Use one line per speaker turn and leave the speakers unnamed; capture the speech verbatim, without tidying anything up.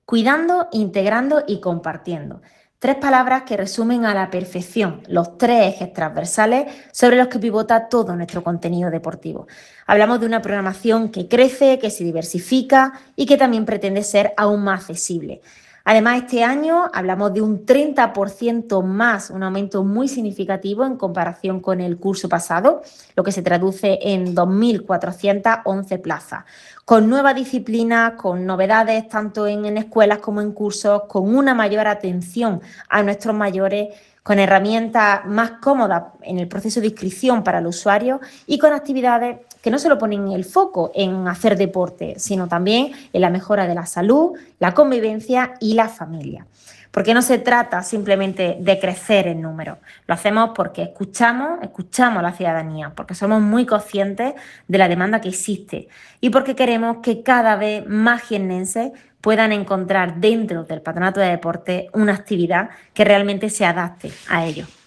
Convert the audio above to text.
cuidando, integrando y compartiendo. Tres palabras que resumen a la perfección los tres ejes transversales sobre los que pivota todo nuestro contenido deportivo. Hablamos de una programación que crece, que se diversifica y que también pretende ser aún más accesible. Además, este año hablamos de un treinta por ciento más, un aumento muy significativo en comparación con el curso pasado, lo que se traduce en dos mil cuatrocientas once plazas, con nuevas disciplinas, con novedades tanto en, en escuelas como en cursos, con una mayor atención a nuestros mayores, con herramientas más cómodas en el proceso de inscripción para el usuario y con actividades que no solo ponen el foco en hacer deporte, sino también en la mejora de la salud, la convivencia y la familia. Porque no se trata simplemente de crecer en número, lo hacemos porque escuchamos, escuchamos a la ciudadanía, porque somos muy conscientes de la demanda que existe y porque queremos que cada vez más jiennenses puedan encontrar dentro del Patronato de Deportes una actividad que realmente se adapte a ellos.